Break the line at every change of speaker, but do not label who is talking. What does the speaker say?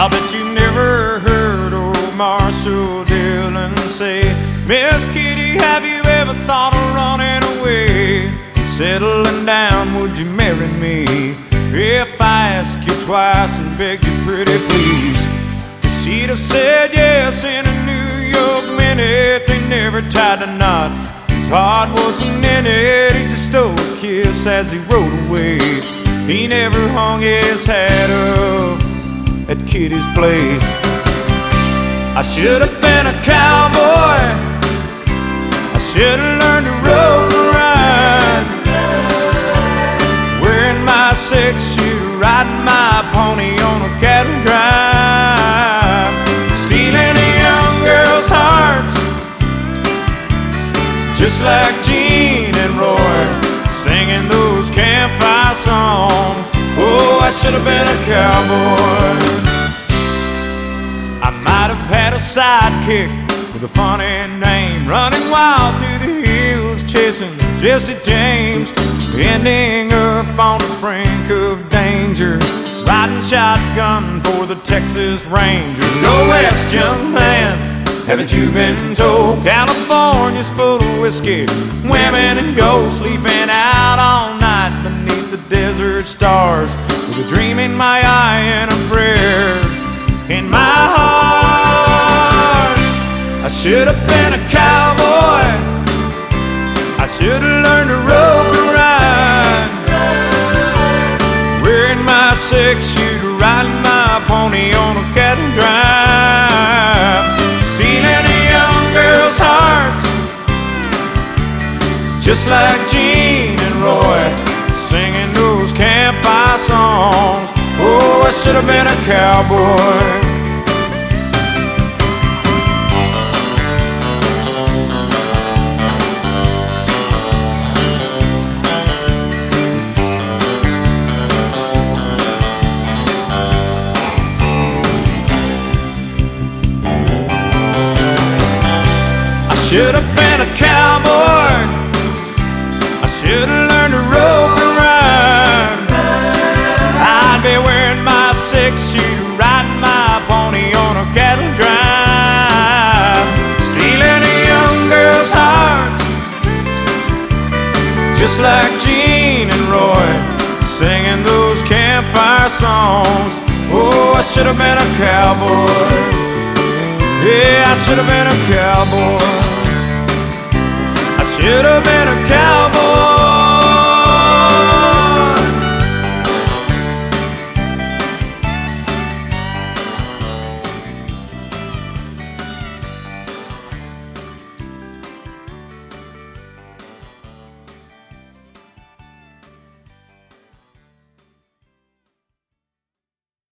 I'll bet you never heard old Marshall Dillon say, Miss Kitty, have you ever thought of running away? Settling down, would you marry me? If I ask you twice and beg you pretty please. She'd have said yes in a New York minute. They never tied a knot, his heart wasn't in it. He just stole a kiss as he rode away. He never hung his hat up at Kitty's place. I should have been a cowboy, I should have learned to rope and ride, wearing my 6-shooter, riding my pony on a cattle drive, stealing a young girl's hearts, just like Gene and Roy, singing those campfire songs. Oh, I should have been a cowboy. I might have had a sidekick with a funny name, running wild through the hills, chasing Jesse James, ending up on the brink of danger, riding shotgun for the Texas Rangers. Go west, young man, haven't you been told? California's full of whiskey, women and gold, sleeping out all night beneath the desert stars, with a dream in my eye and a prayer in my heart. I should have been a cowboy, I should have learned to rope and ride, wearing my 6-shooter, riding my pony on a cattle drive, stealing a young girl's hearts, just like Gene and Roy, singing those campfire songs. Oh, I should have been a cowboy. I should have been a cowboy, I should have learned to rope and ride, I'd be wearing my 6-shooter, riding my pony on a cattle drive, stealing a young girl's hearts, just like Gene and Roy, singing those campfire songs. Oh, I should have been a cowboy. Yeah, I should have been a cowboy. I should have been a cowboy.